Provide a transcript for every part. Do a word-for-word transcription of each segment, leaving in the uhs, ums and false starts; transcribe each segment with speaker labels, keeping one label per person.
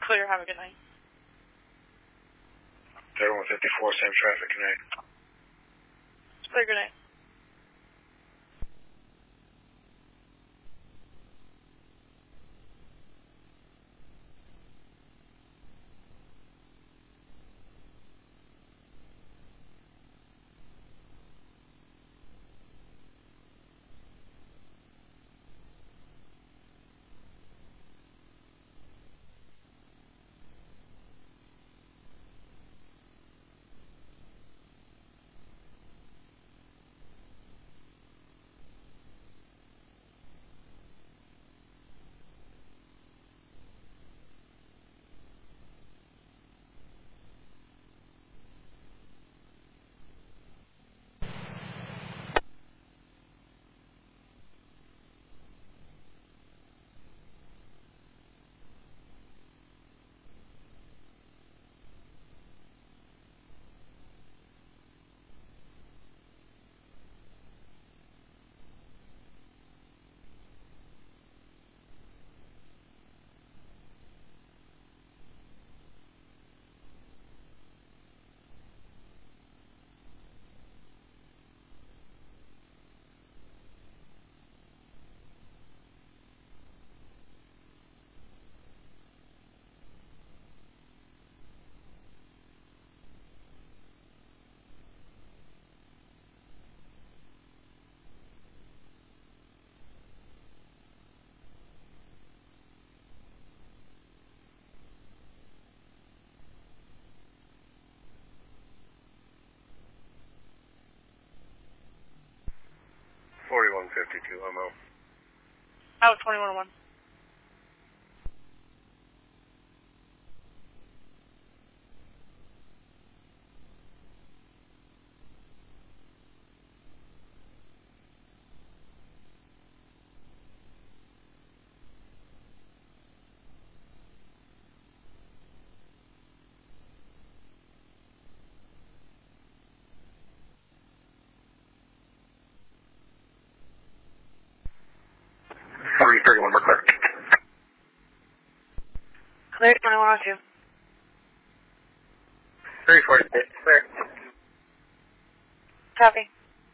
Speaker 1: Clear. Have a good night.
Speaker 2: thirty-one fifty-four, same traffic, connect.
Speaker 1: Clear. Good night.
Speaker 2: forty-one fifty-two, I'm out.
Speaker 1: Out twenty-one oh one.
Speaker 2: three thirty-one, we're clear.
Speaker 1: Clear. twenty-one oh two.
Speaker 2: three forty-six, clear.
Speaker 1: Copy.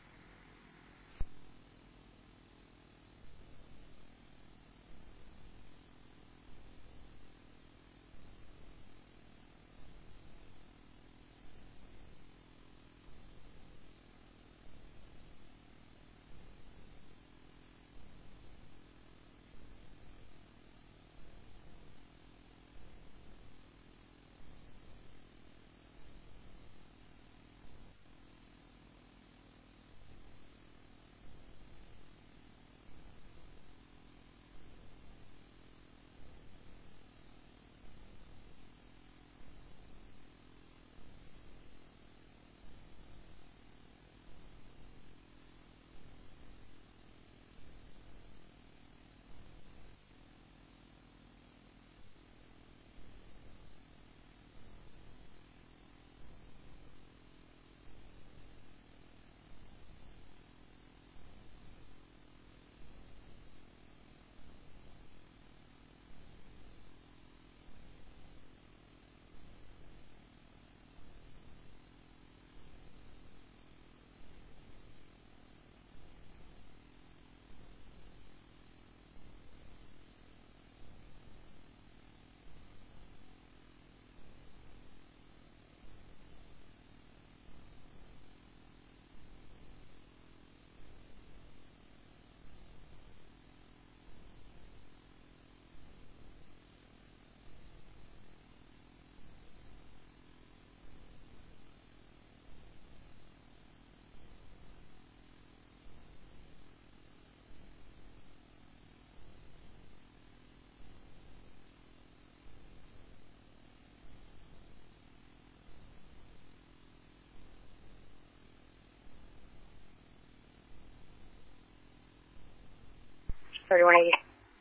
Speaker 3: thirty-one eighty.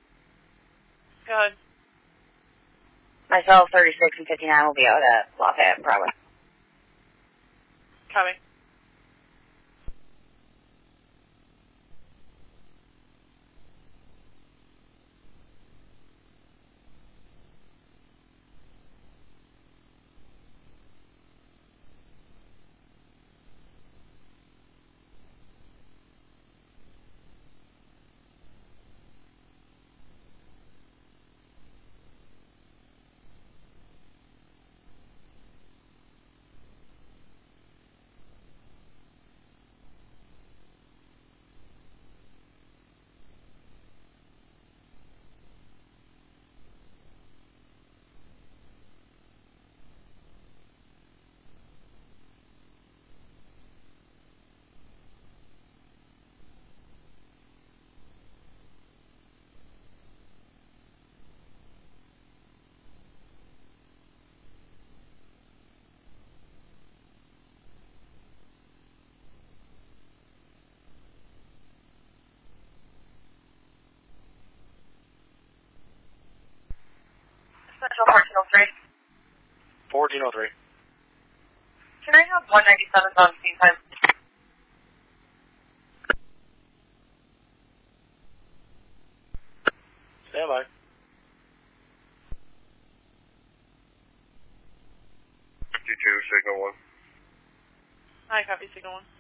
Speaker 1: Good.
Speaker 3: Myself, thirty-six and fifty-nine will be out at Lafayette and Broadway.
Speaker 1: Copy.
Speaker 2: fourteen oh three.
Speaker 1: Can I have one ninety-seven on scene time?
Speaker 2: Stand by. fifty-two, signal one.
Speaker 1: Hi, copy signal one.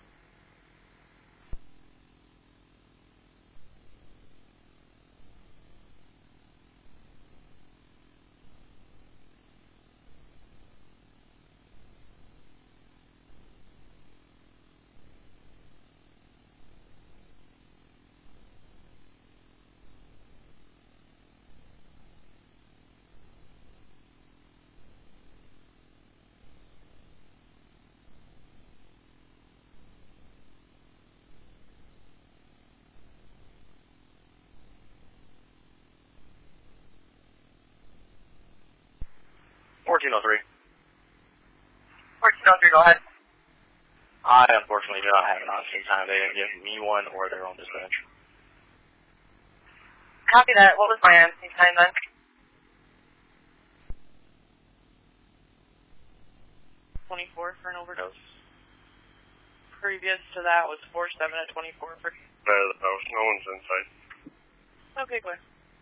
Speaker 2: fourteen oh three.
Speaker 1: fourteen oh three, go ahead.
Speaker 2: I unfortunately do not have an on-scene time. They didn't give me one or their own dispatch.
Speaker 1: Copy that. What was my on scene time then? twenty-four for an overdose. Previous to that was four seven at twenty-four for...
Speaker 2: Better than most. No one's inside.
Speaker 1: Okay, clear.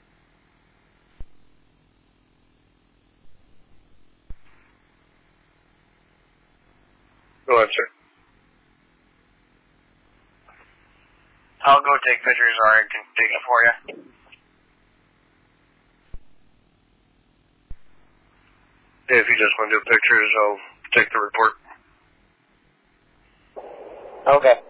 Speaker 2: Go ahead, sir. I'll go take pictures or I can take it for you. If you just want to do pictures, I'll take the report. Okay.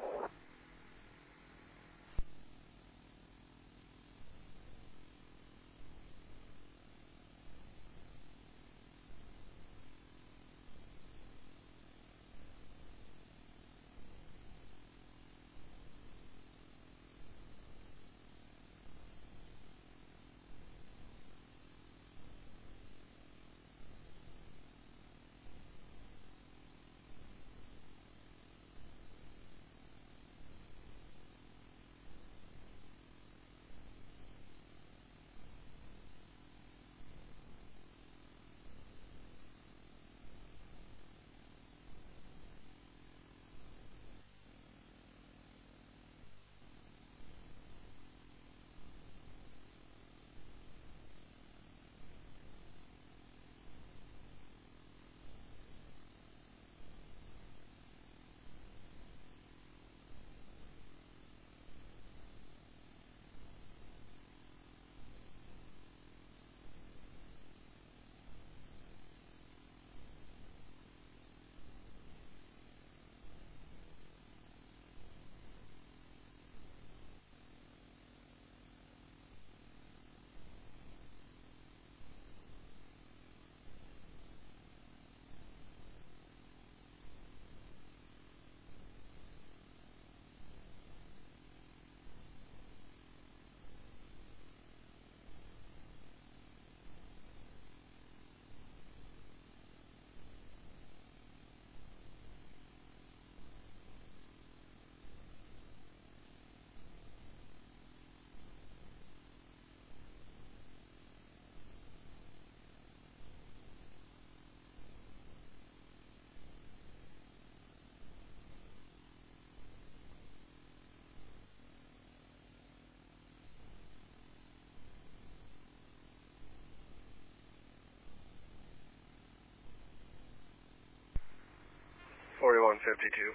Speaker 2: forty-one fifty-two.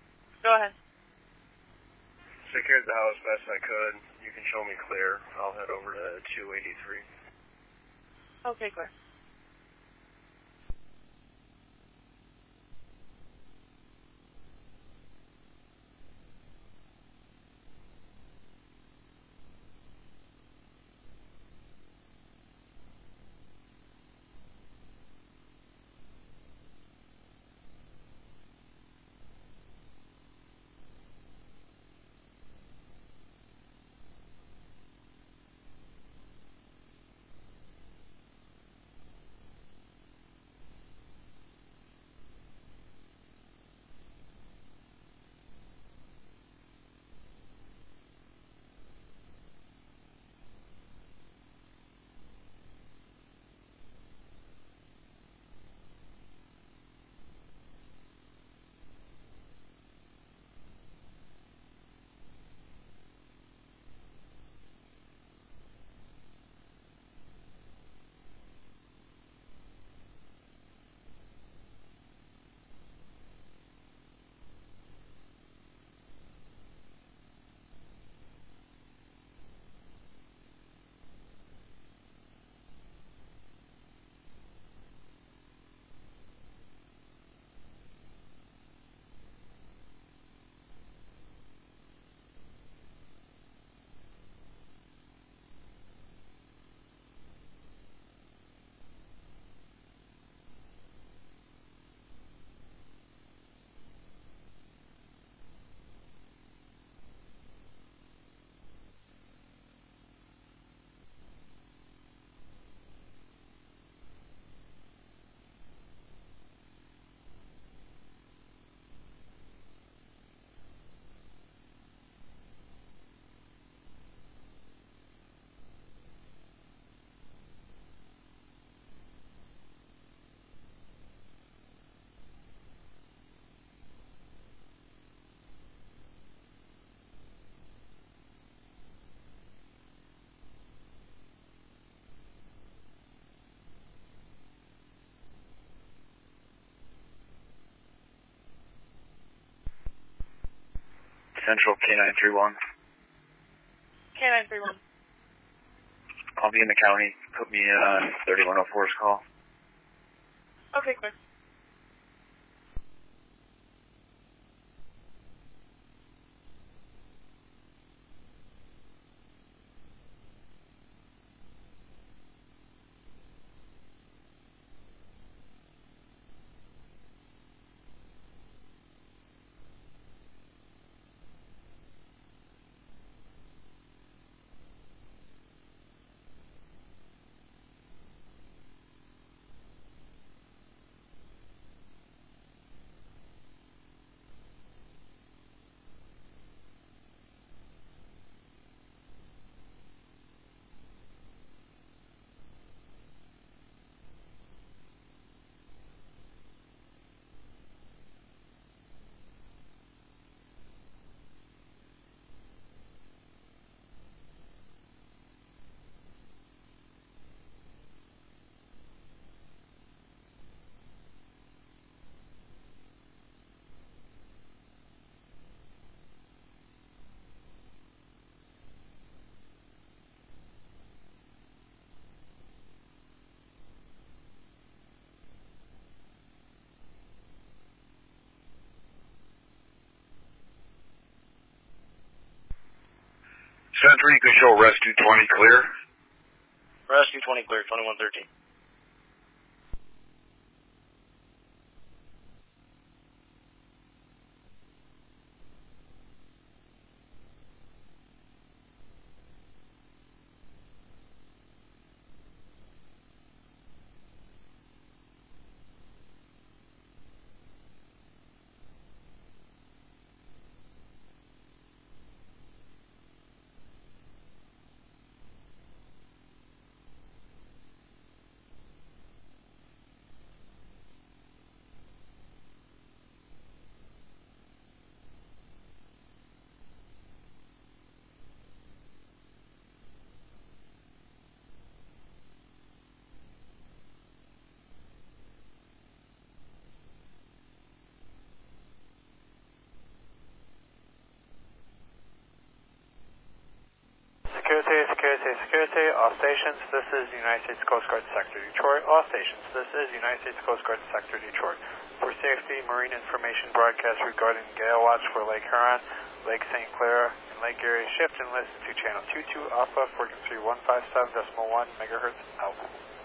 Speaker 1: Go ahead.
Speaker 2: Secured the house best I could. You can show me clear. I'll head over to two eighty-three.
Speaker 1: Okay, clear.
Speaker 4: Central K nine three one.
Speaker 1: K nine three one.
Speaker 4: I'll be in the county. Put me in on thirty-one oh four's call.
Speaker 1: Okay, clear.
Speaker 4: Century Control, Rescue twenty clear.
Speaker 2: Rescue twenty clear, twenty-one thirteen.
Speaker 5: Security, security, security, all stations, this is United States Coast Guard Sector Detroit. All stations, this is United States Coast Guard Sector Detroit. For safety, marine information broadcast regarding gale watch for Lake Huron, Lake Saint Clair, and Lake Erie. Shift and listen to channel two two Alpha, frequency one five seven point one megahertz out.